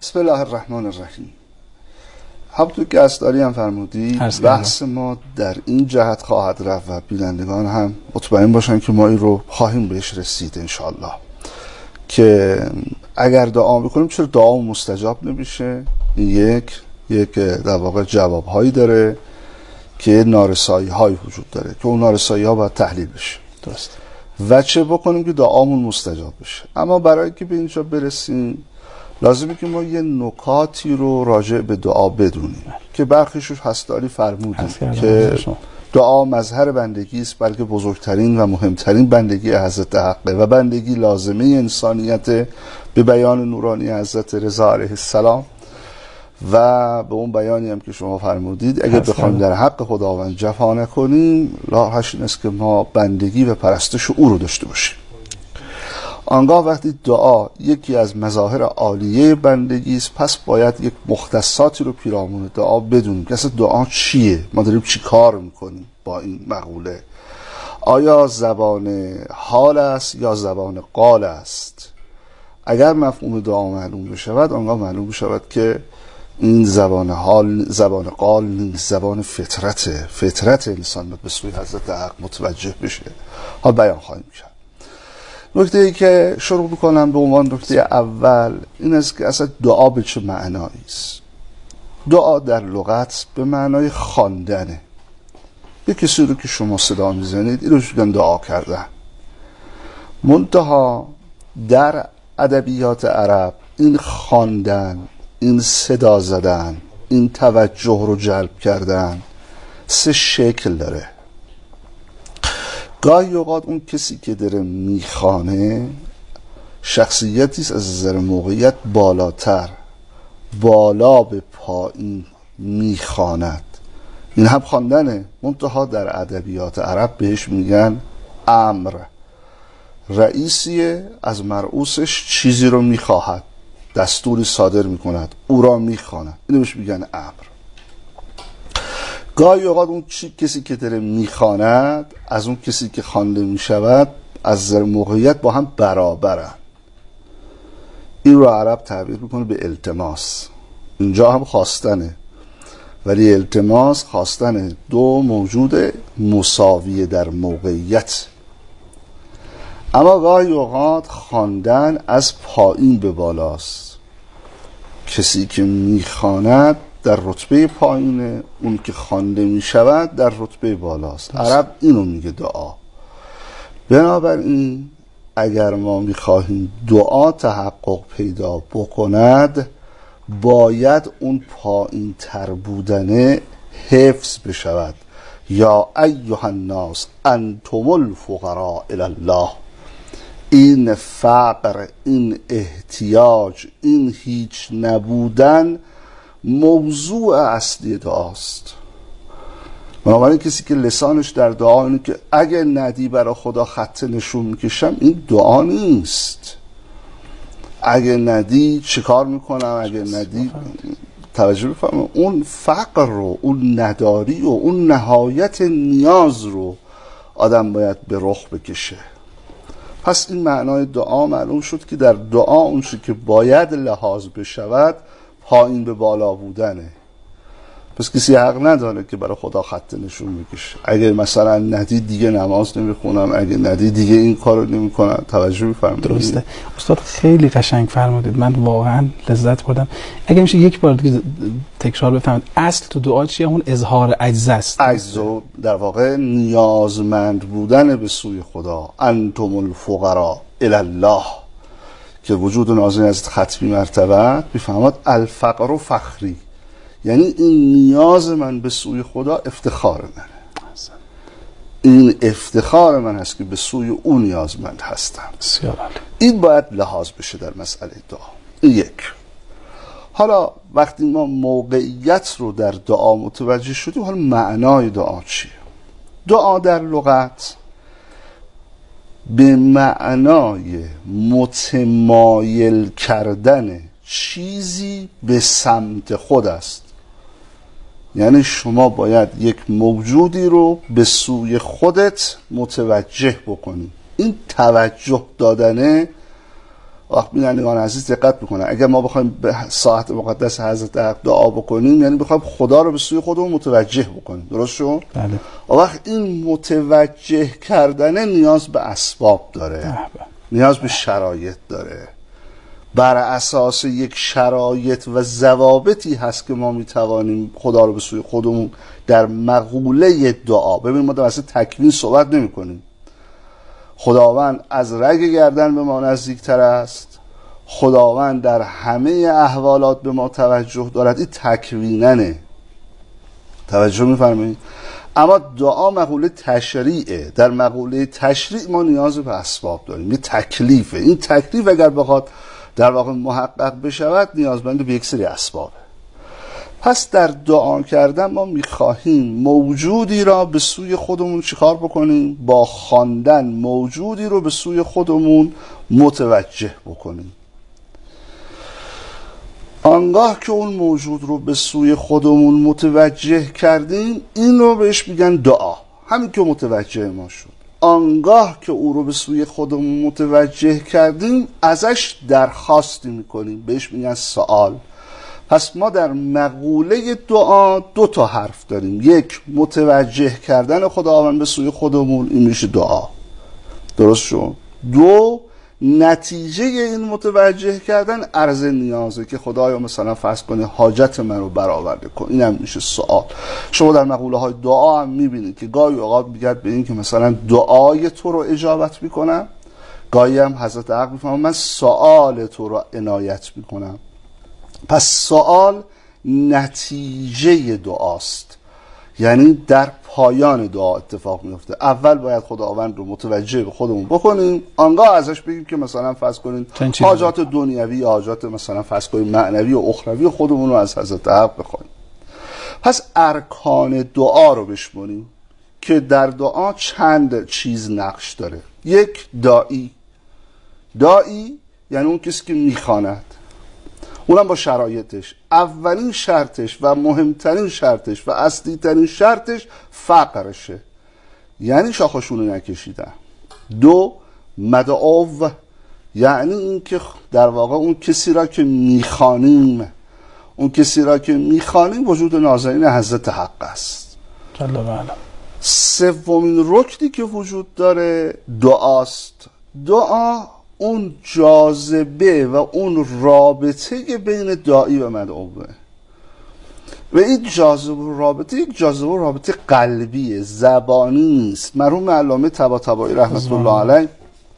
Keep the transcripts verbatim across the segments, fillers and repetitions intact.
بسم الله الرحمن الرحیم. همونطور که اسداری هم فرمودی بحث ما در این جهت خواهد رفت و بینندگان هم مطمئن باشن که ما این رو خواهیم بهش رسید انشالله، که اگر دعا میکنیم چرا دعا مستجاب نمیشه. یک یک در واقع جواب هایی داره که نارسایی های وجود داره که اون نارسایی ها باید تحلیل بشه. درست. و چه بکنیم که دعامون مستجاب بشه. اما برای که به اینجا برسیم لازمه که ما یه نکاتی رو راجع به دعا بدونیم که برخیشو هستاری فرمودیم که دعا مظهر بندگی است، بلکه بزرگترین و مهمترین بندگی حضرت حقه و بندگی لازمه انسانیت به بیان نورانی حضرت رضا علیه السلام و به اون بیانی هم که شما فرمودید اگر بخوایم در حق خداوند جفا نکنیم راهش این است که ما بندگی و پرستش او رو داشته باشیم. آنگاه وقتی دعا یکی از مظاهر عالیه بندگی است، پس باید یک مختصاتی رو پیرامون دعا بدونیم که اصلا دعا چیه، ما داریم چی کار میکنیم با این مقوله. آیا زبان حال است یا زبان قال است؟ اگر مفهوم دعا معلوم بشود آنگاه معلوم بشود که این زبان حال زبان قال نیست، زبان فطرته. فطرت انسان به سوی حضرت حق متوجه بشه. ها بیان خواهیم کرد. نکته ای که شروع میکنم به عنوان نکته اول این است که اصلا دعا به چه معنایی است. دعا در لغت به معنای خواندنه. یک کسی رو که شما صدا میزنید این رو میگن دعا کردن. منتها در ادبیات عرب این خواندن، این صدا زدن، این توجه رو جلب کردن سه شکل داره. گاهی اوقات اون کسی که داره میخوانه شخصیتی است از نظر موقعیت بالاتر، بالا به پایین میخواند، این هم خواندنه. منتها در ادبیات عرب بهش میگن امر. رئیسیه از مرئوسش چیزی رو میخواهد، دستوری صادر میکند، او را میخواند، اینو بهش میگن امر. گاهی اوقات اون چی کسی که داره میخواند از اون کسی که خوانده میشود از نظر موقعیت با هم برابرن. این رو عرب تعبیر میکنه به التماس. اینجا هم خواستنه، ولی التماس خواستن دو موجود مساوی در موقعیت. اما گاهی اوقات خواندن از پایین به بالاست. کسی که میخواند در رتبه پایینه، اون که خوانده میشود در رتبه بالاست. عرب اینو میگه دعا. بنابراین اگر ما میخواهیم دعا تحقق پیدا بکند باید اون پایین تر بودنه حفظ بشود. یا ایها الناس انتم الفقراء الی الله. این فقر، این احتیاج، این هیچ نبودن موضوع اصلی دعاست. بنابراین کسی که لسانش در دعا اینه که اگه ندی برای خدا خط نشون میکشم، این دعا نیست. اگه ندی چه کار میکنم، اگه ندی توجه بفرمایید اون فقر رو، اون نداری و اون نهایت نیاز رو آدم باید به رخ بکشه. پس این معنای دعا معلوم شد که در دعا اون چیزی که باید لحاظ بشود پایین به بالا بودنه. پس کسی حق نداره که برای خدا خط نشون میکشه. اگه مثلا ندی دیگه نماز نمیخونم، اگه ندی دیگه این کارو نمیکنم. توجه میفرمایید. درسته استاد، خیلی قشنگ فرمودید، من واقعا لذت بردم. اگه میشه یک بار دیگه تکرار بفرمایید اصل تو دعا چیه؟ اون اظهار عجز است. عجز و در واقع نیازمند بودن به سوی خدا. انتم الفقراء الی الله که وجود نازل از ختمی مرتبه بفهمد الفقر و فخری، یعنی این نیاز من به سوی خدا افتخار منه. این افتخار من هست که به سوی اون نیازمند هستم. این باید لحاظ بشه در مسئله دعا. این یک. حالا وقتی ما موقعیت رو در دعا متوجه شدیم، حالا معنای دعا چیه؟ دعا در لغت به معنای متمایل کردن چیزی به سمت خود است. یعنی شما باید یک موجودی رو به سوی خودت متوجه بکنی. این توجه دادنه وقت بینندگان عزیز دقت بکنن، اگر ما بخوایم به ساعت مقدس حضرت حق دعا بکنیم یعنی بخوایم خدا رو به سوی خودمون متوجه بکنیم. درست شد؟ بله. وقت این متوجه کردن نیاز به اسباب داره، بله. نیاز به شرایط داره. بر اساس یک شرایط و ضوابطی هست که ما میتوانیم خدا رو به سوی خودمون در مقوله دعا. ببین ما در اصل تکوین صحبت نمی کنیم. خداوند از رگ گردن به ما نزدیکتر است، خداوند در همه احوالات به ما توجه دارد. این تکویننه، توجه میفرمایید؟ اما دعا مقوله تشریعه. در مقوله تشریع ما نیاز به اسباب داریم، یه تکلیفه. این تکلیف اگر بخواد در واقع محقق بشود نیازمند به یک سری اسبابه. پس در دعا کردن ما میخواهیم موجودی را به سوی خودمون چیکار بکنیم؟ با خواندن موجودی رو به سوی خودمون متوجه بکنیم. آنگاه که اون موجود رو به سوی خودمون متوجه کردیم این رو بهش میگن دعا. همین که متوجه ما شد، آنگاه که او رو به سوی خودمون متوجه کردیم ازش درخواستی میکنیم، بهش میگن سوال. پس ما در مقوله دعا دو تا حرف داریم، یک متوجه کردن خداوند به سوی خودمون، این میشه دعا. درست شد؟ دو نتیجه این متوجه کردن عرض نیازه که خدایا مثلا فرض کنه حاجت من رو برآورده کن، این هم میشه سوال. شما در مقوله های دعا هم میبینید که گاهی اوقات میگرد به این که مثلا دعای تو رو اجابت میکنم، گاهی هم حضرت حق میفهمم من سوال تو رو عنایت میکنم. پس سوال نتیجه دعاست، یعنی در پایان دعا اتفاق میفته. اول باید خداوند رو متوجه به خودمون بکنیم، آنگاه ازش بگیم که مثلا فرض کنین حاجات دنیوی، حاجات مثلا فرض کنین معنوی و اخروی خودمون رو از حضرت حق بخوایم. پس ارکان دعا رو بشمونیم که در دعا چند چیز نقش داره. یک، داعی. داعی یعنی اون کسی که میخواند، اونم با شرایطش. اولین شرطش و مهمترین شرطش و اصلی ترین شرطش فقرشه، یعنی شاخشونه نکشیدن. دو، مدعو، یعنی این که در واقع اون کسی را که میخوانیم، اون کسی را که میخوانیم وجود نازنین حضرت حق است. جل و علا. سومین رکنی که وجود داره دعاست. دعا اون جاذبه و اون رابطه بین داعی و مدعوه، و این جاذبه و رابطه یک جاذبه و رابطه قلبیه، زبانی نیست. مرحوم علامه طباطبایی رحمت الله علیه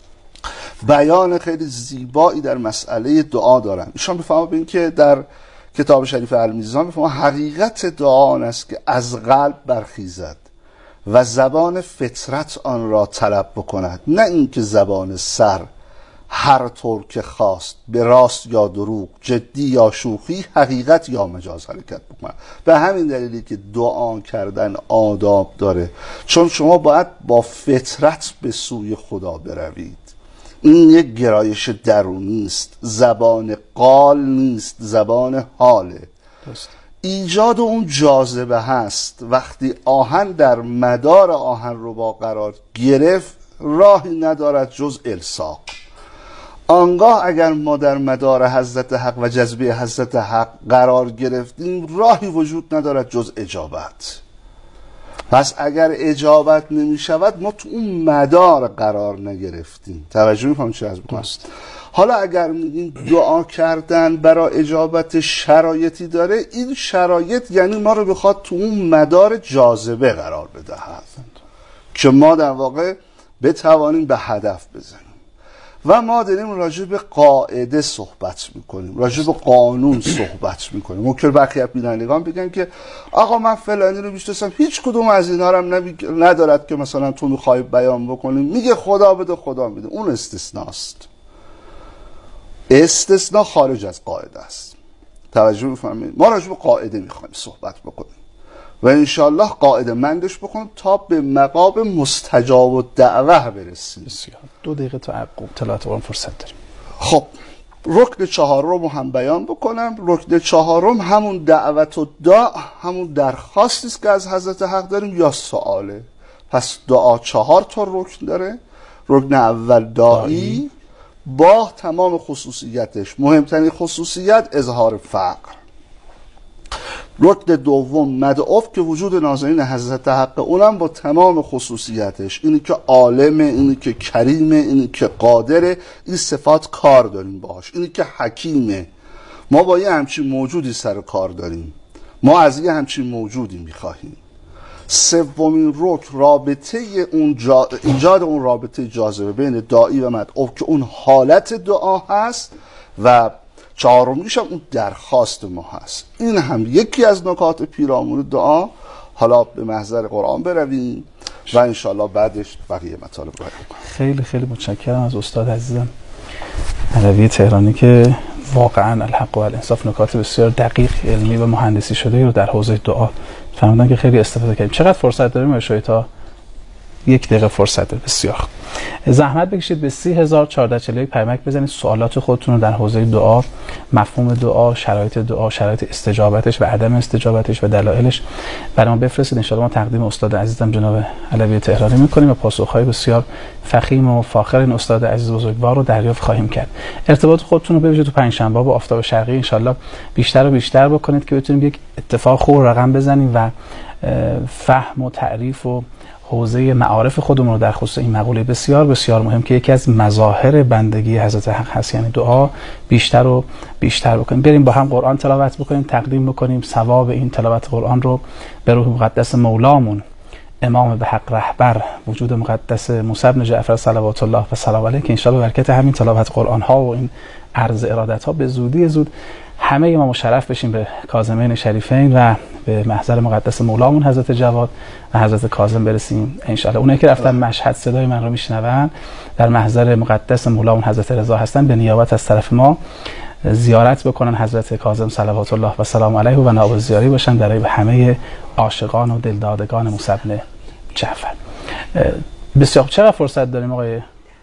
بیان خیلی زیبایی در مسئله دعا دارن. ایشان بفهمه این که در کتاب شریف المیزان بفهمه حقیقت دعا آن است که از قلب برخیزد و زبان فطرت آن را طلب بکند، نه اینکه زبان سر هر طور که خواست به راست یا دروغ، جدی یا شوخی، حقیقت یا مجاز حرکت بکنه. به همین دلیلی که دعا کردن آداب داره، چون شما باید با فطرت به سوی خدا بروید. این یک گرایش درونی است، زبان قال نیست، زبان حاله. دست. ایجاد اون جاذبه هست. وقتی آهن در مدار آهن رو با قرار گرفت راهی ندارد جز الساق. آنگاه اگر ما در مدار حضرت حق و جذبه حضرت حق قرار گرفتیم راهی وجود ندارد جز اجابت. پس اگر اجابت نمی شود ما تو اون مدار قرار نگرفتیم. توجه می‌کنید چه از بکنست؟ حالا اگر میگیم دعا کردن برای اجابت شرایطی داره، این شرایط یعنی ما رو بخواد تو اون مدار جاذبه قرار بدهد که ما در واقع بتوانیم به هدف بزنیم. و ما داریم راجع به قاعده صحبت میکنیم، راجع به قانون صحبت میکنیم. ممکن برخی از بینندگان بگن که آقا من فلانی رو میشناسم، هیچ کدوم از اینا رو هم ندارد که مثلا تو میخوای بیان بکنیم، میگه خدا بده خدا میده. اون استثناست. استثناء خارج از قاعده است. توجه میفرمایید؟ ما راجع به قاعده میخوایم صحبت بکنیم و انشالله قاعده مندش بکنیم تا به مقام مستجاب و دعوه برسیم. بسیار. دو دقیقه تا عقب اطلاعات رو فرصت داریم. خب رکن چهارم رو هم بیان بکنم. رکن چهارم همون دعوت و دعا، همون درخواستی است که از حضرت حق داریم یا سواله. پس دعا چهار تا رکن داره. رکن اول داعی، با تمام خصوصیتش. مهمترین خصوصیت اظهار فقر. رکن دوم مدعوف که وجود نازنین حضرت حق، اونم با تمام خصوصیتش، اینی که عالمه، اینی که کریمه، اینی که قادره، این صفات کار داریم باهاش. اینی که حکیمه، ما با یه همچین موجودی سر کار داریم، ما از یه همچین موجودی میخواهیم. سومین رکن رابطه اون جا... ایجاد اون رابطه جاذبه بین داعی و مدعو که اون حالت دعا هست، و چهارمیش هم اون درخواست ما هست. این هم یکی از نکات پیرامون دعا. حالا به محضر قرآن برویم و انشالله بعدش بقیه مطالب رو بیان کنیم. خیلی خیلی متشکرم از استاد عزیزم علوی تهرانی که واقعا الحق و الانصاف نکات بسیار دقیق علمی و مهندسی شده رو در حوزه دعا فهمیدن که خیلی استفاده کردیم. چقدر فرصت داریم آقای تا یک دقیقه فرصت داریم؟ بسیار زحمت بکشید به سی هزار و چهارصد و چهل و یک پیامک بزنید، سوالات خودتون رو در حوزه دعا، مفهوم دعا، شرایط دعا، شرایط استجابتش و عدم استجابتش و دلایلش برای ما بفرستید. ان شاءالله ما تقدیم استاد عزیزم جناب علوی تهرانی میکنیم و پاسخهای بسیار فخیم و فاخر این استاد عزیز بزرگوار رو دریافت خواهیم کرد. ارتباط خودتون رو ببینید تو پنجشنبه با آفتاب شرقی ان شاءالله بیشتر و بیشتر بکنید که بتونیم یک اتفاق خوب رقم بزنیم و فهم و تعریف و حوزه معارف خودمون رو در خصوص این مقوله بسیار بسیار مهم که یکی از مظاهر بندگی حضرت حق هست، یعنی دعا بیشتر و بیشتر بکنیم. بریم با هم قرآن تلاوت بکنیم، تقدیم بکنیم ثواب این تلاوت قرآن رو به روح مقدس مولامون امام به حق رهبر وجود مقدس موسی بن جعفر صلوات الله و سلام علیه که ان شاء الله برکت همین تلاوت قرآن ها و این عرض ارادت ها به زودی زود همه ما مشرف بشیم به کاظمین شریفین و به محضر مقدس مولامون حضرت جواد و حضرت کاظم برسیم ان شاء الله. اونایی که رفتن مشهد صدای من رو میشنون در محضر مقدس مولامون حضرت رضا هستن، به نیابت از طرف ما زیارت بکنن حضرت کاظم صلوات الله و سلام علیه و نائب زیاری باشن برای همه عاشقان و دلدادگان موسی بن جعفر. بسیار چقدر فرصت داریم آقای؟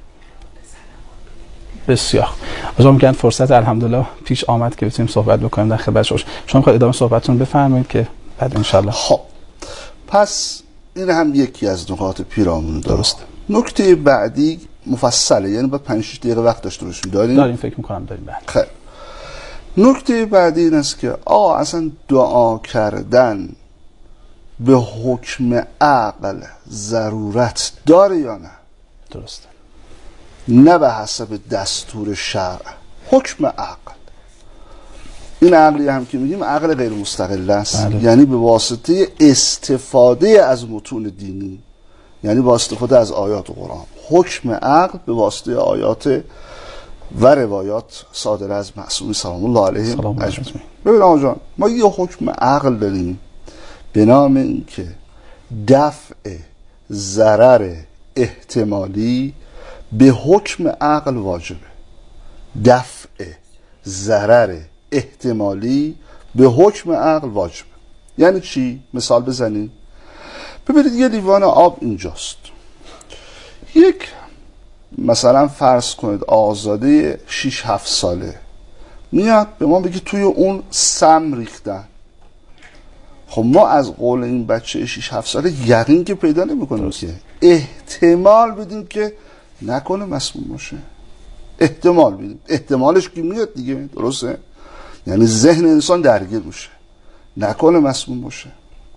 بسیار از اون فرصت الحمدلله پیش آمد که بتونیم صحبت بکنیم در خدمت شما. شما میخواید ادامه صحبتتون بفرمایید که بعد ان شاء الله. خب پس این هم یکی از نکات پیرامون درسته. نکته بعدی مفصله، یعنی با پنج شش دقیقه وقت داشته باشیم. داریم داریم فکر می‌کنم داریم. بعد خیر نکته بعدی این است که آ اصلا دعا کردن به حکم عقل ضرورت داره یا نه؟ درسته. نه به حسب دستور شرع، حکم عقل. این عقلی هم که میگیم عقل غیر مستقل است، بله. یعنی به واسطه استفاده از متون دینی، یعنی با استفاده از آیات قرآن. حکم عقل به واسطه آیات و روایات صادر از معصوم سلام الله علیه اجمعین. ببین آقا جان، ما یه حکم عقل داریم به نام این که دفع ضرر احتمالی به حکم عقل واجبه. دفع ضرر احتمالی به حکم عقل واجبه. یعنی چی؟ مثال بزنید. ببینید یه لیوان آب اینجاست، یک مثلا فرض کنید آزاده شش هفت ساله میاد به ما بگه توی اون سم ریختن. خب ما از قول این بچه شش هفت ساله یقین که پیدا نمی‌کنیم که احتمال بدیم که نکنه مسموم باشه. احتمال بدیم، احتمالش که میاد دیگه، درسته؟ یعنی ذهن انسان درگیر میشه، نکنه مسموم باشه.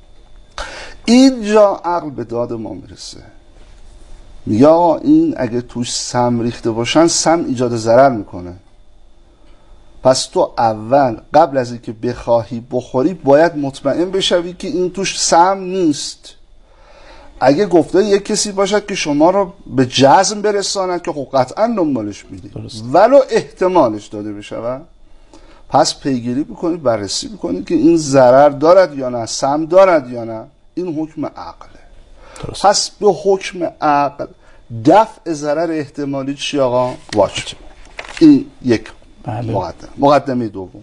اینجا عقل به داد ما میرسه، میگه آقا این اگه توش سم ریخته باشن سم ایجاد ضرر میکنه، پس تو اول قبل از اینکه بخواهی بخوری باید مطمئن بشوی که این توش سم نیست. اگه گفته یک کسی باشد که شما رو به جزم برساند که خب قطعا دنبالش میدید ولو احتمالش داده بشود، پس پیگیری بکنید، بررسی بکنید که این ضرر دارد یا نه، سم دارد یا نه. این حکم عقله. درست. پس به حکم عقل دفع ضرر احتمالی چی آقا؟ واجب. این یک بله. مقدمه. مقدمه دوم،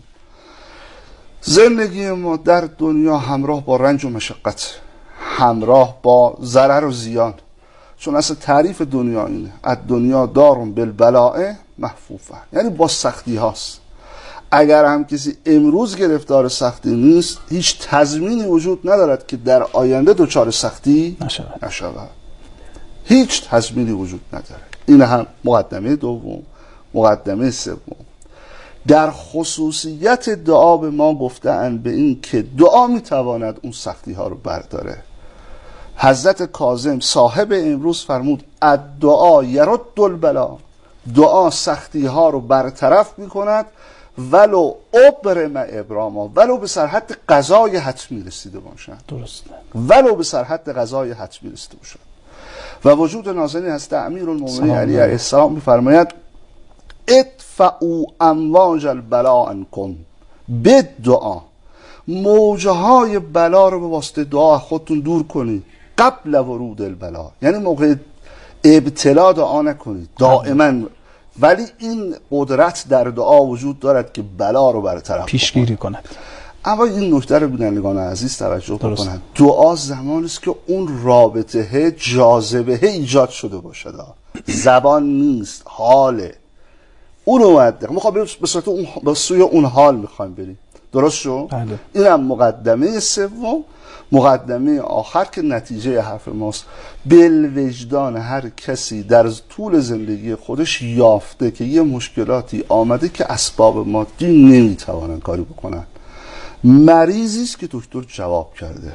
زندگی ما در دنیا همراه با رنج و مشقت، همراه با ضرر و زیان. چون اصلا تعریف دنیا اینه، از دنیا دارون بالبلاء محفوفه، یعنی با سختی هاست. اگر هم کسی امروز گرفتار سختی نیست، هیچ تضمینی وجود ندارد که در آینده دچار سختی نشود. نشود. هیچ تضمینی وجود نداره. این هم مقدمه دوم. مقدمه سوم، در خصوصیت دعا به ما گفتن به این که دعا میتواند اون سختی ها رو برداره. حضرت کاظم صاحب امروز فرمود الدعا یرد البلا، دعا سختی ها رو برطرف میکند ولو ابرم ابراما، ولو به سرحد قضای حتمی رسیده باشند. درسته. ولو به سرحد قضای حتمی رسیده باشند. و وجود نازنین هست امیرالمومنین علی علیه السلام میفرماید ادفعوا امواج البلا عنکم بالدعا، موجهای بلا رو به واسطه دعا خودتون دور کنید قبل ورود البلا، یعنی موقع ابتلا دعا نکنید دائما، ولی این قدرت در دعا وجود دارد که بلا رو برطرف پیشگیری کند. اما این نکته رو بینندگان عزیز توجه بکنند، دعا زمانی است که اون رابطه جاذبه ایجاد شده باشد، زبان نیست، حاله. اون اومده میخوام به صورت اون به سوی اون حال میخوایم بریم. درست شو؟ بله. اینم مقدمه سوم. مقدمه آخر که نتیجه حرف ماست، بالوجدان هر کسی در طول زندگی خودش یافته که یه مشکلاتی آمده که اسباب مادی نمیتوانن کاری بکنن، مریضی است که دکتر جواب کرده،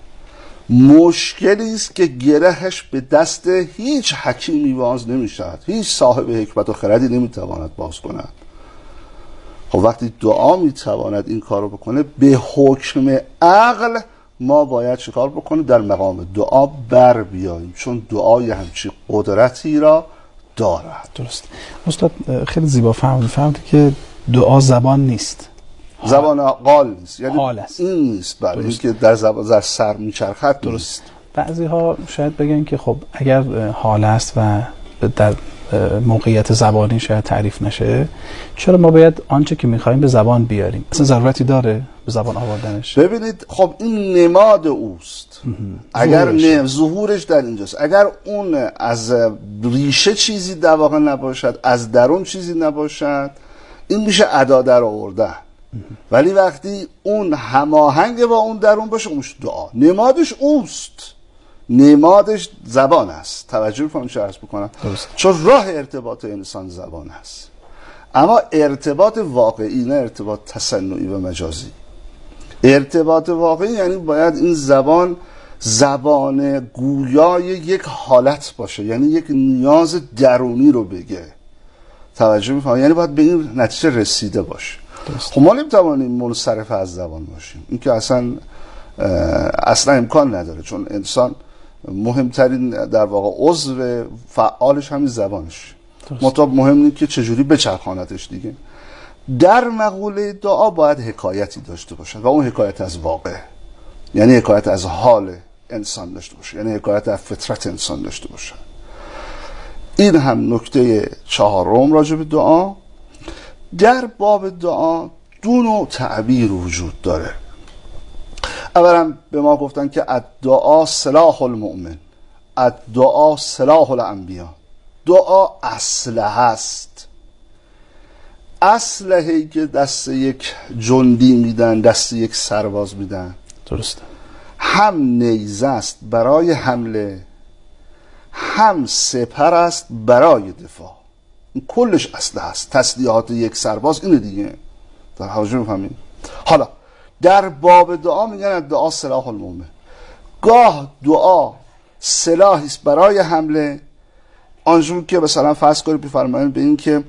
مشکلی است که گرهش به دست هیچ حکیمی باز نمیشود، هیچ صاحب حکمت و خردی نمیتواند باز کند. خب وقتی دعا میتواند این کارو بکنه، به حکم عقل ما باید چیکار بکنیم؟ در مقام دعا بر بیاییم، چون دعای همچی قدرتی را دارد. درست. استاد خیلی زیبا فهمید فهمید که دعا زبان نیست، زبان قال نیست، یعنی حال است. این نیست برای اینکه در زبان در سر میچرخد. درست. بعضی ها شاید بگن که خب اگر حال است و در موقعیت زبانی شاید تعریف نشه، چرا ما باید آنچه که میخوایم به زبان بیاریم؟ اصلا ضرورتی داره به زبان آوردنش؟ ببینید خب این نماد اوست. اگر نه ظهورش در اینجاست، اگر اون از ریشه چیزی در واقع نباشد، از درون چیزی نباشد، این میشه ادا در آوردن. ولی وقتی اون هماهنگ با اون درون باشه، اون دعا نمادش اوست، نمادش زبان است. توجه بفرمایید چه عرض بکنم، چون راه ارتباط انسان زبان است، اما ارتباط واقعی نه ارتباط تصنعی و مجازی. ارتباط واقعی یعنی باید این زبان زبان گویای یک حالت باشه، یعنی یک نیاز درونی رو بگه. توجه می‌فرمایید، یعنی باید به این نتیجه رسیده باشه. خب ما نمی‌توانیم منصرف از زبان باشیم، این که اصلا اصلا امکان نداره، چون انسان مهمترین در واقع عضو فعالش همین زبانش، مطلب مهم نیست که چجوری بچرخاندش دیگه. در مقوله دعا باید حکایتی داشته باشد و اون حکایت از واقع، یعنی حکایت از حال انسان داشته باشه، یعنی حکایت از فطرت انسان داشته باشه. این هم نکته چهارم راجع به دعا. در باب دعا دو نوع تعبیر وجود داره. اولا به ما گفتن که الدعا سلاح المؤمن، الدعا سلاح الانبیا، دعا اسلحه است. اسلحه‌ای که دست یک جندی میدن، دست یک سرباز میدن، درسته، هم نیزه است برای حمله، هم سپر است برای دفاع. این کلش اسلحه است. تسلیحات یک سرباز اینه دیگه. در حاجه میفهمیم. حالا در باب دعا میگن دعا سلاح المؤمن. گاه دعا سلاحی است برای حمله، آنجور که مثلا فرض کنید بفرمایید به این که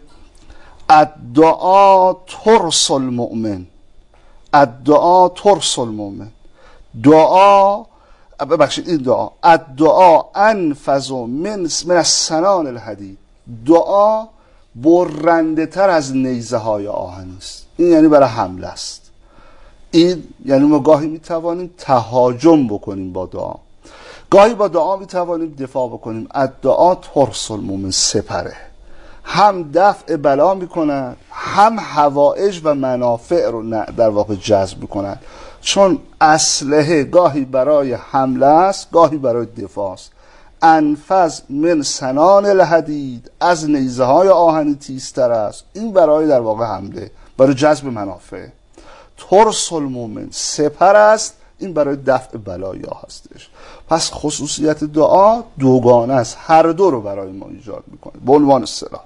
الدعا ترس المؤمن، الدعا ترس المؤمن، دعا ببخشید این دعا الدعا انفذ من من السنان الحدید، دعا برنده تر از نیزه های آهن است. این یعنی برای حمله است. این یعنی ما گاهی میتوانیم تهاجم بکنیم با دعا، گاهی با دعا میتوانیم دفاع بکنیم. الدعا ترس المؤمن، سپره، هم دفع بلا میکند، هم حوائج و منافع رو در واقع جذب میکند، چون اسلحه گاهی برای حمله است، گاهی برای دفاع است. انفذ من سنان الحدید، از نیزه های آهنی تیزتر است. این برای در واقع حمله، برای جذب منافع. ترس المؤمن، سپر است، این برای دفع بلایا هستش. پس خصوصیت دعا دوگانه است، هر دو رو برای ما ایجاد میکنه به عنوان سلاح.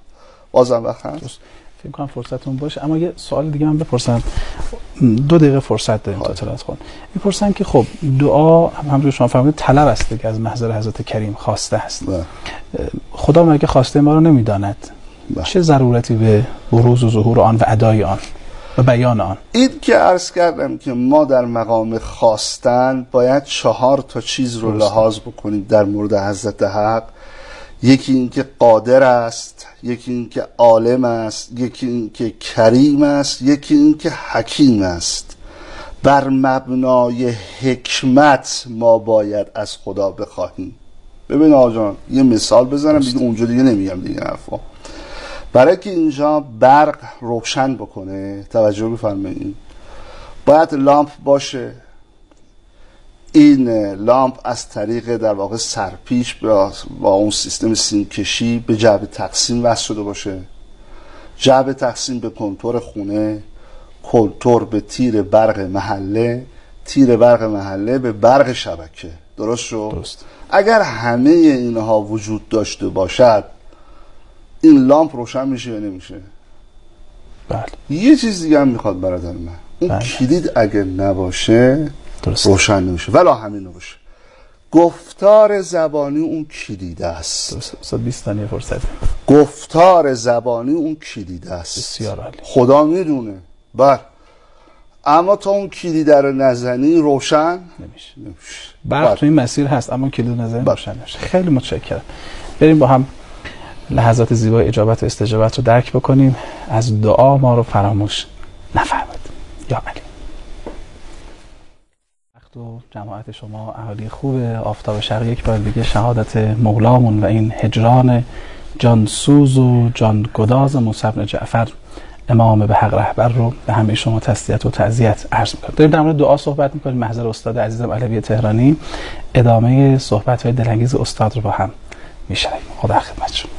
بازم وقت هست؟ فکر کنم فرصتون باشه. اما یه سوال دیگه من بپرسم، دو دقیقه فرصت داریم تا تلاوت خون. میپرسم که خب دعا همونجور شما فرمودید طلب است که از محضر حضرت کریم خواسته است. با. خدا مگه خواسته ما رو نمیداند؟ با. چه ضرورتی به بروز و ظهور آن و ادای آن و بیان آن؟ این که عرض کردم که ما در مقام خواستن باید چهار تا چیز رو لحاظ بکنیم در مورد حضرت حق. یکی این که قادر است، یکی این که عالم است، یکی این که کریم است، یکی این که حکیم است. بر مبنای حکمت ما باید از خدا بخواهیم. ببین آقا جان یه مثال بزنم دیگه، اونجا دیگه نمیگم دیگه حرفا. برای که اینجا برق روشن بکنه، توجه بفرمایید، باید لامپ باشه. این لامپ از طریق در واقع سرپیچ با, با اون سیستم سیمکشی به جعبه تقسیم وصل شده باشه، جعبه تقسیم به کنتور خونه، کنتور به تیر برق محله، تیر برق محله به برق شبکه. درست شد؟ درست. اگر همه اینها وجود داشته باشد این لامپ روشن میشه یا نمیشه؟ بله. یه چیز دیگه هم میخواد برادر من، اون بله. کلید اگر نباشه درست. روشن نمیشه. ولی همین نباشه. گفتار زبانی اون کلید است. درست. بیست ثانیه فرصت. گفتار زبانی اون کلید است. بسیار عالی. خدا میدونه. بله. اما تا اون کلید رو نزنی روشن نمیشه. نمیشه. برق تو این مسیر هست اما کلید نزنی روشن نمیشه. خیلی متشکرم. بریم با هم لحظات زیبای اجابت و استجابت رو درک بکنیم. از دعا ما رو فراموش نفرمایید. یا علی. وقت و جماعت شما اهالی خوب آفتاب شرق یک بار دیگه شهادت مولامون و این هجران جانسوز و جانگداز موسی بن جعفر امام به حق رهبر رو به همه شما تسلیت و تعزیت عرض می‌کنم. داریم در مورد دعا صحبت می‌کنیم. محضر استاد عزیزم علوی تهرانی ادامه صحبت‌های دلانگیز استاد رو با هم می‌شنویم. خدا خدمت شما.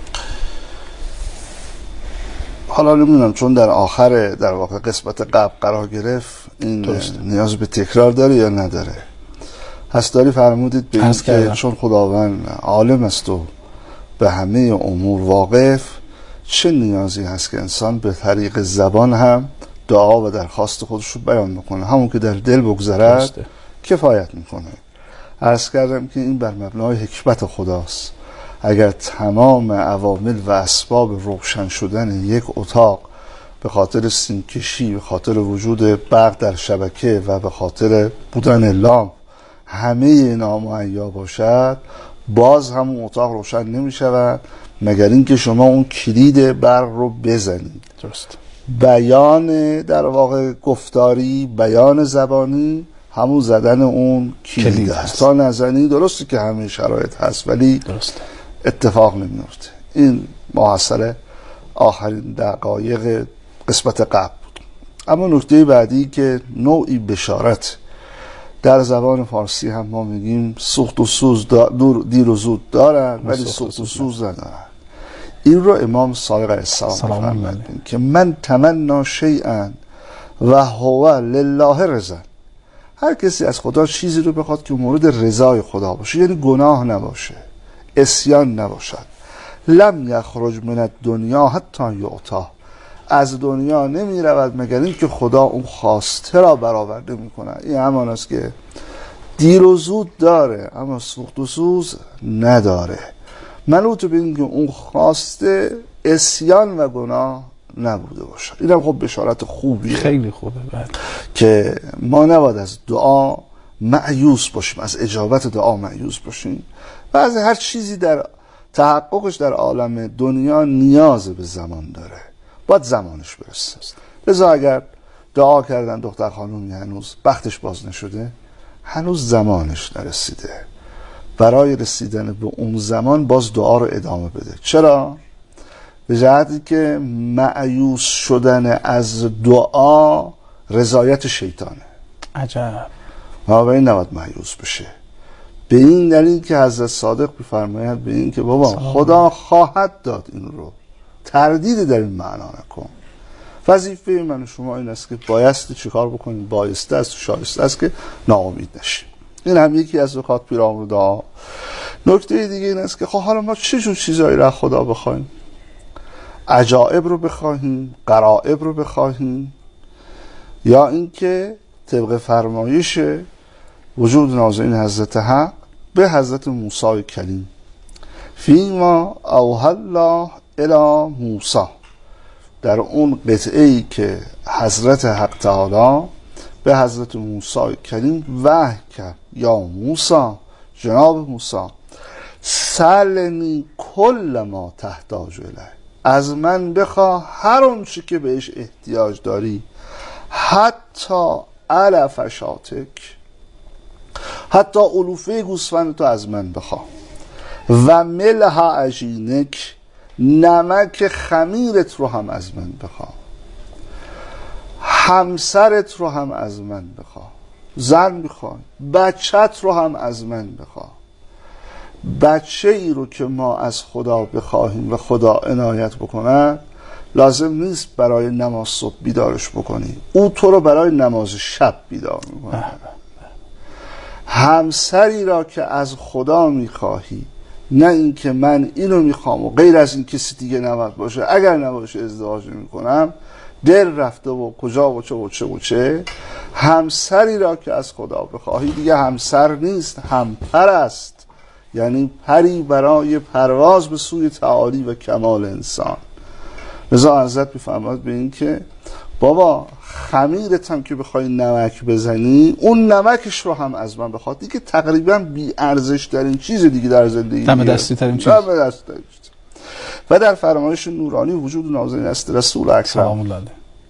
حالا نمیدونم چون در آخر در واقع قسمت قبل قرار گرفت این درست. نیاز به تکرار داره یا نداره؟ هست داری فرمودید به این که چون خداوند عالم است و به همه امور واقف، چه نیازی هست که انسان به طریق زبان هم دعا و درخواست خودش رو بیان بکنه؟ همون که در دل بگذرد کفایت میکنه. عرض کردم که این بر مبنای حکمت خداست. اگر تمام عوامل و اسباب روشن شدن یک اتاق به خاطر سیمکشی، به خاطر وجود برق در شبکه و به خاطر بودن لامپ همه اینا مهیا باشد، باز همون اتاق روشن نمی شود مگر اینکه شما اون کلید برق رو بزنید. درست. بیان در واقع گفتاری، بیان زبانی همون زدن اون کلید, کلید است. تا نزنی درسته که همه شرایط هست ولی درست. اتفاق نمیفته. این محصله آخرین دقایق قسمت قبل بود. اما نکته بعدی که نوعی بشارت در زبان فارسی هم ما میگیم سوخت و سوز دور دیر و زود دارن ولی سوخت و سوز ندارن. این رو امام صادق علیه السلام فرمودن که من تمنا شیئا و هو لله رضا. هر کسی از خدا چیزی رو بخواد که مورد رضای خدا باشه، یعنی گناه نباشه، عصیان نباشد، لم یخرج من الدنیا حتی یعطا، از دنیا نمی رود مگر این که خدا اون خواسته را برآورده می کنه. این همان است که دیر و زود داره اما سوخت و سوز نداره، منوط به این که اون خواسته عصیان و گناه نبوده باشه. این هم خب بشارت خوبیه، خیلی خوبه بعد. که ما نباید از دعا مایوس باشیم، از اجابت دعا مایوس باشیم. بعضی هر چیزی در تحققش در عالم دنیا نیاز به زمان داره، باید زمانش برسه. لذا اگر دعا کردن دختر خانومی هنوز بختش باز نشده، هنوز زمانش نرسیده، برای رسیدن به اون زمان باز دعا رو ادامه بده. چرا؟ به جهتی که مایوس شدن از دعا رضایت شیطانه. عجب. ما به این نباید مایوس بشه، به این دلیل که حضرت صادق بفرماید به این که بابا خدا خواهد داد این رو، تردید در این معنا نکن. وظیفه من و شما این است که بایستی چیکار بکنیم، بایسته است و شایسته است که ناامید نشیم. این هم یکی از نکات پیرامون دعا. نکته دیگه این است که خب حالا ما چه جور چیزایی را خدا بخوایم؟ عجائب رو بخواهیم، غرائب رو بخواهیم، یا اینکه طبق فرمایش وجود نازنین حضرت حق به حضرت موسی کلیم فیما اوحی الله الی موسی، در اون قطعه ای که حضرت حق تعالی به حضرت موسی کلیم وحی کرد، یا موسی، جناب موسی، سلنی کل ما تحتاج الیه، از من بخواه هر اون چی که بهش احتیاج داری، حتی علف شاتک، حتی علوفه گوسفند تو از من بخواه، و ملح عجینک، نمک خمیرت رو هم از من بخواه، همسرت رو هم از من بخواه، زن میخوای، بچت رو هم از من بخواه. بچه ای رو که ما از خدا بخواهیم و خدا عنایت بکنه، لازم نیست برای نماز صبح بیدارش بکنی، او تو رو برای نماز شب بیدار میکنه. همسری را که از خدا میخواهی، نه اینکه من اینو میخوام و غیر از این کسی دیگه نباید باشه، اگر نباشه ازدواج نمیکنم، دل رفته و کجا و چه و چه و چه. همسری را که از خدا بخواهی دیگه همسر نیست، همپر است، یعنی پری برای پرواز به سوی تعالی و کمال انسان. لذا حضرت میفرماید به این که بابا خمیرت هم که بخوای نمک بزنی، اون نمکش رو هم از من بخواد. دیگه تقریبا بی ارزش ترین چیز دیگه در زندگی، دم دستی ترین چیز، دم دستی ترین چیز. و در فرمایش نورانی وجود نازنین است رسول اکرم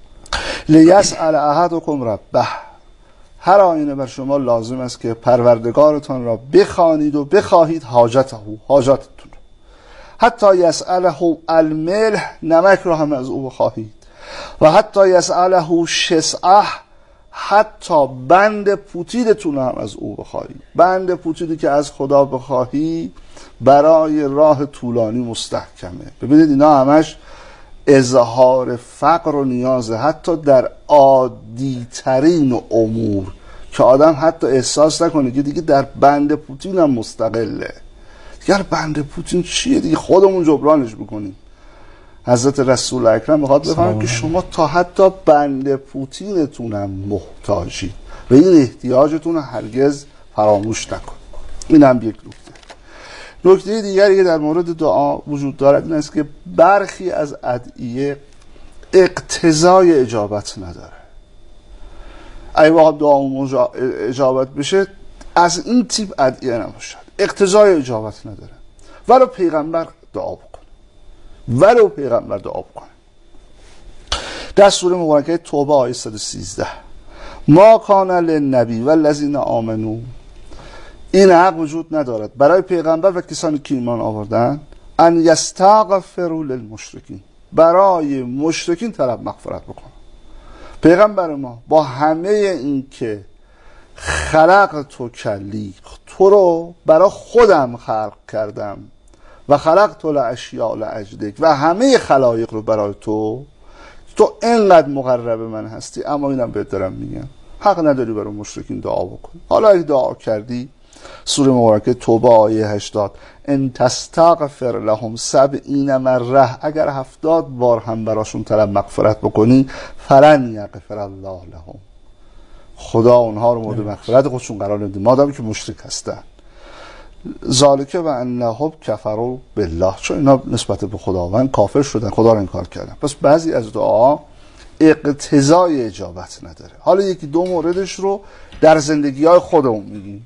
لیسأل احدکم ربه، هر آینه بر شما لازم است که پروردگارتان را بخوانید و بخواهید حاجته، حاجتتون. حتی یسأله الملح، نمک را هم از او بخواهید، و حتی یسأله شسعه، حتی بند پوتیدتون هم از او بخواهید. بند پوتیدی که از خدا بخواهی برای راه طولانی مستحکمه. ببینید اینا همش اظهار فقر و نیازه، حتی در عادی ترین امور که آدم حتی احساس نکنه که دیگه در بند پوتین هم مستقله. دیگر بند پوتین چیه دیگه، خودمون جبرانش بکنیم. حضرت رسول اکرم میخواد بفهمه که شما تا حتی بند پوتینتون هم محتاجی و این احتیاجتون رو هرگز فراموش نکن. این هم یک نکته. نکته دیگری که در مورد دعا وجود دارد این است که برخی از ادعیه اقتضای اجابت نداره. اگه واقعا دعا اجابت بشه از این تیپ ادعیه نباشد، اقتضای اجابت نداره. ولو پیغمبر دعا بکنه، ولو پیغمبر دعا بکنه. در سوره مبارکه توبه آیه صد و سیزده، ما کان للنبی والذین آمنوا، این حق وجود ندارد برای پیغمبر و کسانی که ایمان آوردن، ان یستغفروا للمشرکین، برای مشرکین طلب مغفرت بکن. پیغمبر ما با همه این که خلق تو کلی، تو رو برای خودم خلق کردم و خلق تو لاشیاء لاجلک، و همه خلایق رو برای تو، تو اینقدر مقرب من هستی، اما اینم بهت دارم میگم حق نداری برای مشرکین دعا بکن. حالا اگه دعا کردی، سوره مبارکه توبه آیه هشتاد، ان تستغفر لهم سبعین مره، اگر هفتاد بار هم براشون طلب مغفرت بکنی، فلن یغفر الله لهم، خدا اونها رو مورد مغفرت خودشون قرار نمیده مادامی که مشرک هستن. ذالک و انهم کفروا بالله، چون اینا نسبت به خداوند کافر شدن، خدا رو انکار کردن. پس بعضی از دعا اقتضای اجابت نداره. حالا یکی دو موردش رو در زندگی های خودمون میگیم.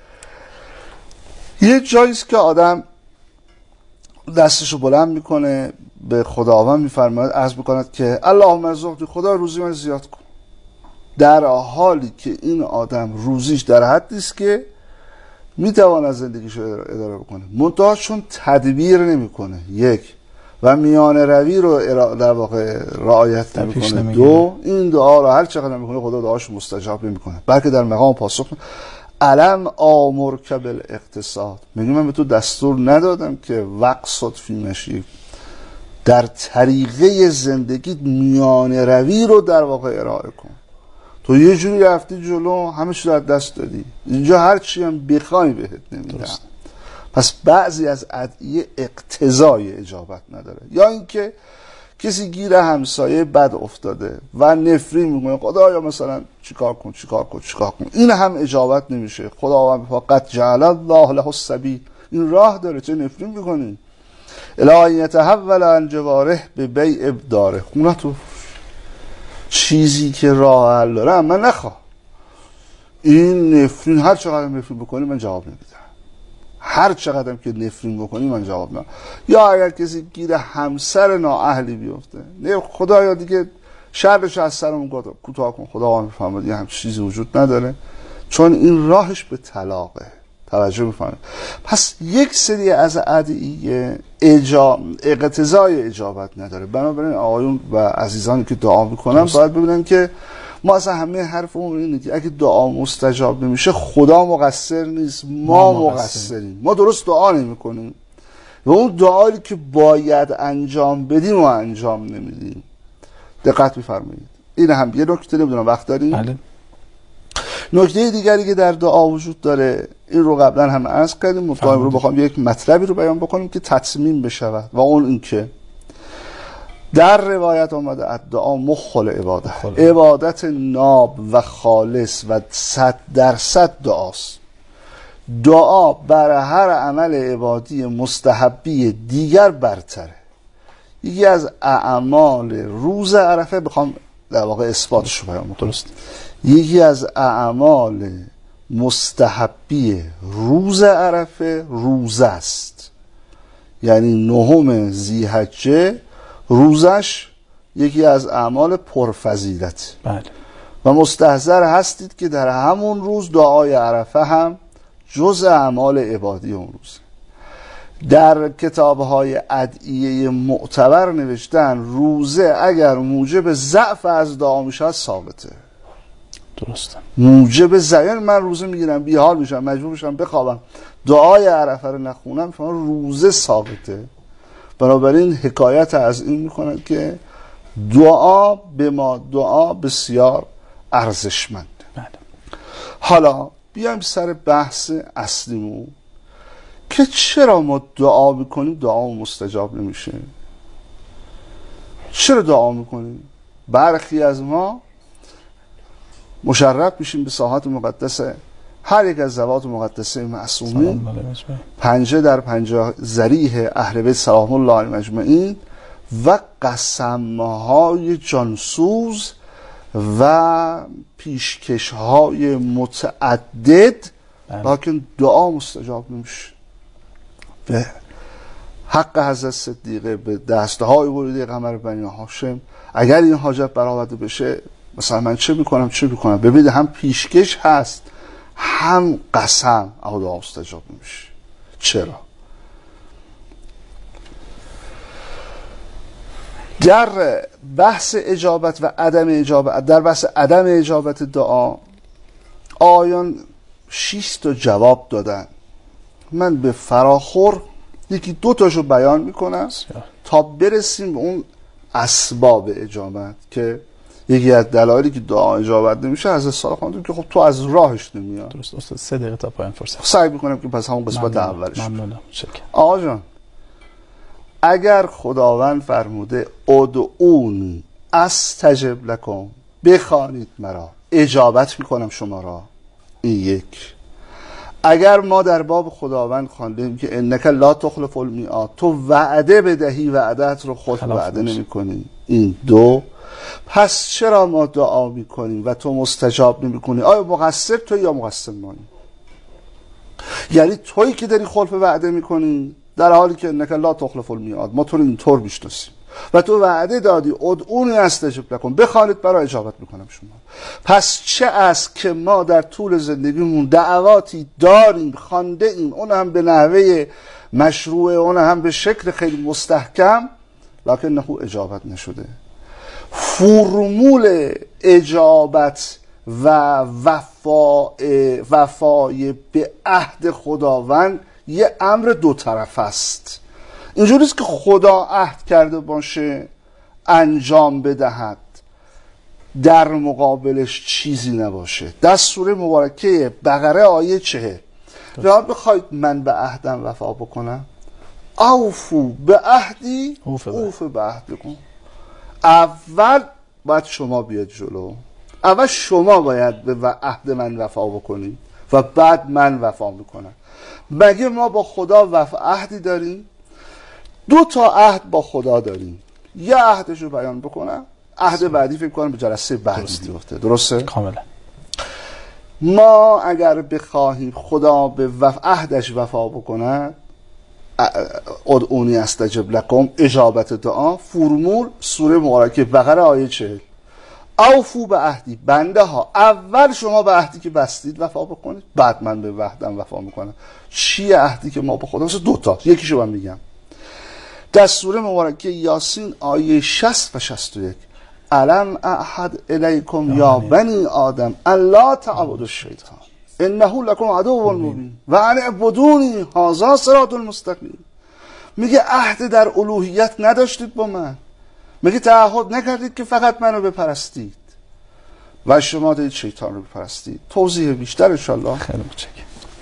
یه جاییست که آدم دستشو بلند میکنه به خداوند میفرماید، عرض میکند که اللهم ارزقنی، خدا روزی من زیاد کن، در حالی که این آدم روزیش در حدی است که میتواند زندگیشو اداره بکنه، منتها چون تدبیر نمیکنه، یک، و میانه روی رو در واقع رعایت نمیکنه، دو، این دعا رو هر چقدر میکنه خدا دعاشو مستجاب نمیکنه، بلکه در مقام پاسخ علم آمرک بالاقتصاد، میگم من به تو دستور ندادم که وقصد فی مشیک، در طریقه زندگی میانه روی رو در واقع ارائه کن. تو یه جوری رفتی جلو، همه چیز رو دست دادی، اینجا هر چی هم بخوای بهت نمیدن. پس بعضی از ادعیه اقتضای اجابت نداره. یا اینکه کسی گیر همسایه بد افتاده و نفرین میکنه، خدایا مثلا چیکار کن چیکار کن چیکار کن، این هم اجابت نمیشه. خداوند فقط جعل الله له السبیل، این راه داره، چه نفرین میکنی؟ الا یتحول عن جواره به بیع داره، خونه تو چیزی که راه حل داره من نخواه. این نفرین هر چقدر نفرین بکنی من جواب نمیدم، هر چقدر که نفرین بکنی من جواب نمیدم. یا اگر کسی گیر همسر نااهلی بیفته، نه خدایا دیگه شرش از سرمون کوتاه کن، خدا میفهمه دیگه هم چیزی وجود نداره، چون این راهش به طلاقه. توجه بفرمایید. پس یک سری از ادعیه اجا... اقتضای اجابت نداره. بنابراین آقایون و عزیزانی که دعا میکنن باید ببینن که ما اصلا همه حرفمون اینه که اگه دعا مستجاب نمیشه خدا مقصر نیست، ما, ما مقصریم. ما درست دعا نمیکنیم و اون دعایی که باید انجام بدیم و انجام نمیدیم. دقت بفرمایید. این هم یه نکته، نمیدونم وقت داریم؟ بله. نکته دیگری که در دعا وجود داره، این رو قبلا هم عرض کردیم، مطمئن رو بخوام یک مطلبی رو بیان بکنیم که تطمیم بشود و اون این که در روایت آمده دعا مخل عبادت، عبادت ناب و خالص و صد درصد دعاست. دعا بر هر عمل عبادی مستحبی دیگر برتره. یکی از اعمال روز عرفه، بخوام در واقع اثباتش رو بیان بکنم، یکی از اعمال مستحبی روز عرفه روزه است. یعنی نهم ذی‌حجه روزش یکی از اعمال پرفضیلت. بله. و مستحضر هستید که در همون روز دعای عرفه هم جز اعمال عبادی اون روز. در کتاب‌های ادعیه معتبر نوشتن روزه اگر موجب ضعف از دعا میشه ثابته. درسته. موجب ضعف، یعنی من روزه میگیرم بیحال میشم مجبور میشم بخوابم دعای عرفه رو نخونم، شما روزه ثابته. بنابراین حکایت از این میکنن که دعا به ما دعا بسیار ارزشمنده. بله. حالا بیایم سر بحث اصلیمون که چرا ما دعا میکنیم دعا مستجاب نمیشه. چرا دعا میکنیم؟ برخی از ما مشرف میشیم به ساحات مقدسه هر یک از ذوات مقدسه معصومین، پنجه در پنجه ذریح اهل بیت سلام الله علیهم اجمعین و قسمهای جانسوز و پیشکشهای متعدد، لکن دعا مستجاب نمیشه. به حق حضرت صدیقه، به دستهای ولیده قمر بنی هاشم، اگر این حاجت برآورده بشه مثلا من چه میکنم چه میکنم، ببینید هم پیشکش هست هم قسم، اما دعا مستجاب نمیشه. چرا؟ در بحث اجابت و عدم اجابت، در بحث عدم اجابت دعا آیان شش تا جواب دادن. من به فراخور یکی دو تاشو بیان میکنم تا برسیم به اون اسباب اجابت که یکی از دلایلی که دعا اجابت نمیشه از سال خواندیم که خب تو از راهش نمیاد. درست استاد، سه دقیقه تا پایان فرصت. سعی میکنم که پس همون قسمت اولش. ممنونم. شکر. آقا جان، اگر خداوند فرموده ادعونی استجب لکم، بخوانید مرا اجابت میکنم شما را، این یک. اگر ما در باب خداوند خواندیم که انک لا تخلف المیعاد، تو وعده بدهی وعدت رو خود وعده نمی کنی، این دو. پس چرا ما دعا میکنیم و تو مستجاب نمی کنی؟ آیا مقصر تو یا مقصر مایی؟ یعنی تویی که داری خلف وعده میکنی در حالی که انک لا تخلف المیعاد، ما تو رو اینطور میشناسیم و تو وعده دادی ادعونی استجب لکم، بخوانید برای اجابت میکنم شما. پس چه است که ما در طول زندگیمون دعواتی داریم خوانده ایم، اون هم به نحوه مشروع، اون هم به شکل خیلی مستحکم، لکن نه اجابت نشده. فرمول اجابت و وفای وفای به عهد خداوند یه امر دو طرف است. اینجوریست که خدا عهد کرده باشه انجام بدهد، در مقابلش چیزی نباشه. در سوره مبارکه بقره آیه چه؟ یا بخواید من به عهدم وفا بکنم، اوفو به عهدی اوف به عهدکم. اول باید شما بیاد جلو، اول شما باید به عهد من وفا بکنید و بعد من وفا میکنم. مگه ما با خدا وفا عهدی داریم؟ دو تا عهد با خدا داریم، یه عهدش رو بیان بکنم، عهد بعدی فکر کنم به جلسه بعدی بیفته. درسته؟ کاملا. ما اگر بخواهیم خدا به وف... عهدش وفا بکنه، ادعونی استجب لکم، اجابت دعا، فرمول سوره مبارکه بقره آیه چهل، اوفو به عهدی، بنده ها اول شما به عهدی که بستید وفا بکنید، بعد من به وعدم وفا میکنم. چیه عهدی که ما با خدا؟ مثلا دو تا، یکیشو من میگم. در سوره مبارکه یاسین آیه شصت و شصت و یک، الم اعهد الیکم یا بنی آدم الا تعبدوا الشیطان انه لکم عدو مبین و ان اعبدونی هذا صراط المستقیم. میگه عهد در الوهیت نداشتید با من، میگه تعهد نکردید که فقط منو بپرستید و شما دارید شیطان رو بپرستید. توضیح بیشتر انشالله. خیلی متشکرم.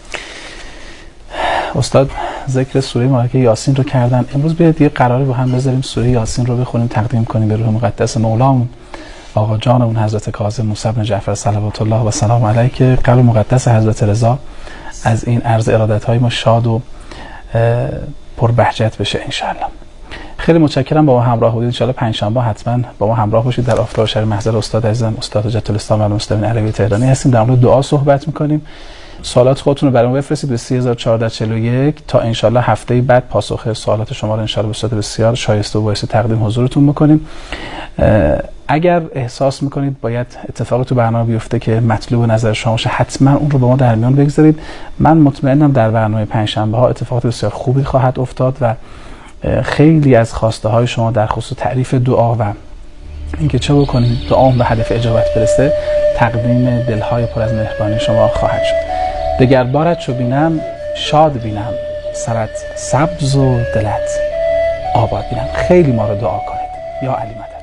استاد ذکر سوره مبارکه یاسین رو کردن. امروز بیاید یه قراری با هم بذاریم سوره یاسین رو بخونیم، تقدیم کنیم به روح مقدس مولامون آقا جانمون حضرت کاظم موسی بن جعفر صلوات الله و سلام علیه، که قلب مقدس حضرت رضا از این عرض ارادت های ما شاد و پر بهجت بشه انشالله. خیلی متشکرم با ما همراه بودید. ان شاء الله پنجشنبه حتما با ما همراه باشید در آفتاب شهر محضر استاد عزیزم استاد حجت الاسلام المسلمین علوی تهرانی هستیم. در مورد دعا صحبت می‌کنیم. سوالات خودتون رو برام بفرستید به سی هزار و چهارصد و چهل و یک تا ان شاء الله هفته بعد پاسخ سوالات شما رو ان شاء الله به صورت بسیار شایسته و باعث تقدیم حضورتون می‌کنیم. اگر احساس می‌کنید باید اتفاقی تو برنامه بیفته که مطلوب نظر شما باشه، حتما اون رو با ما در میان بگذارید. من مطمئنم در برنامه پنجشنبه ها اتفاقات بسیار خوبی خواهد افتاد و خیلی از خواسته های شما در خصوص تعریف دعا و اینکه چه بکنیم دعا به هدف اجابت برسه تقدیم دلهای پر از مهربانی شما خواهد شد. دگر بارت چو بینم شاد بینم، سرت سبز و دلت آباد بینم. خیلی ما رو دعا کنید. یا علی مدد.